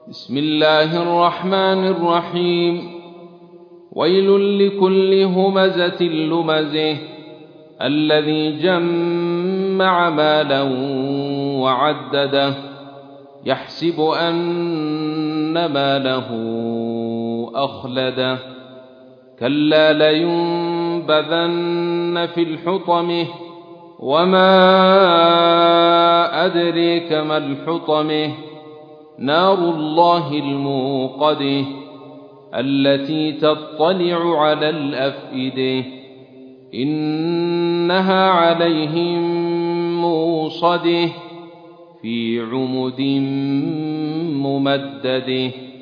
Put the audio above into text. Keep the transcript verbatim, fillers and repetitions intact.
بسم الله الرحمن الرحيم. ويل لكل همزة لمزه الذي جمع مالا وعدده يحسب أن ماله أخلده كلا لينبذن في الحطمة وما أدريك ما الحطمة نار الله الموقدة التي تطلع على الأفئدة إنها عليهم موصدة في عمد ممدده.